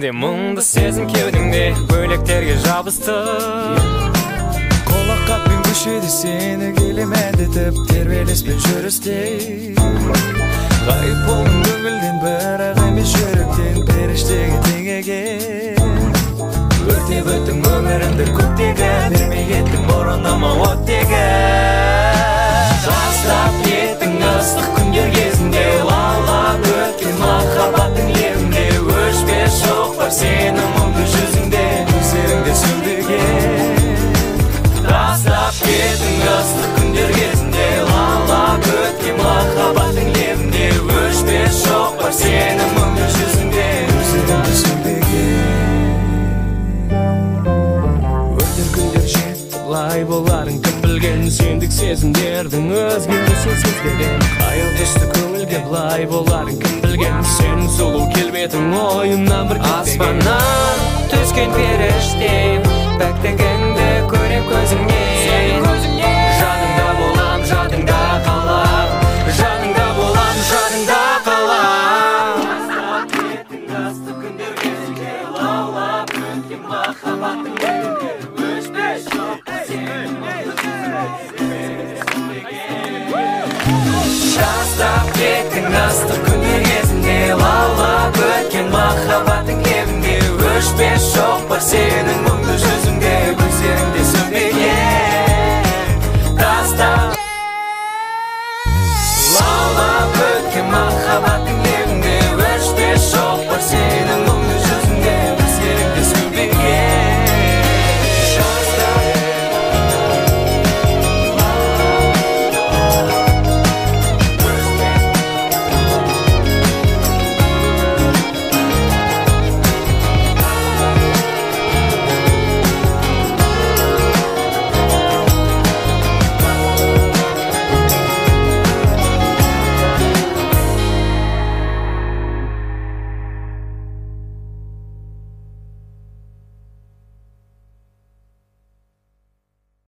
Elе мұңды сезім кеудемде бөлектерге жабысты. Қолақ қаппен көшеді сені келем әндетіп тербелеспен жүрістей. Ғайып болдың көңілден бірақ емес жүректен періштеге теңеген. Өртеп өттің өмірімді көктеген, бермей кеттің бұрынама оттеген. Тастап кеттің ыстық күндер кезінде, лаулап өткен махаббаттың лебінде. Өшпес жоқ бар сенің мұңды жүзіңде, көздеріңде сөнбеген. Тастап кеттің ыстық күндер кезінде, лаулап өткен махаббаттың лебінде. Өшпес жоқ бар сенің мұңды жүзіңде, көздеріңде сөнбеген. Өтер күндер жетті, лай боларын кім білген. Сендік сезімдердің өзгені сен сезбеген. Қайыл түсті көңілге былай боларын кім білген. Сенің сұлу келбетің ойымнан бір кетпеген. Аспаннан түскен періште, пәктігіңді көрем көзіңнен. Жадыңда болам, жадыңда қалам, жаныңда болам, жадыңда қалам. Тастап кеттің ыстық күндер кезінде, лаулап өткен махаббаттың лебінде. Өшпес жоқ сенің мұңды жүзіңде, тастап кеттің ыстық күндер кезінде, лаулап өткен махаббаттың лебінде. Өшпес жоқ бар сенің мұңды жүзіңде.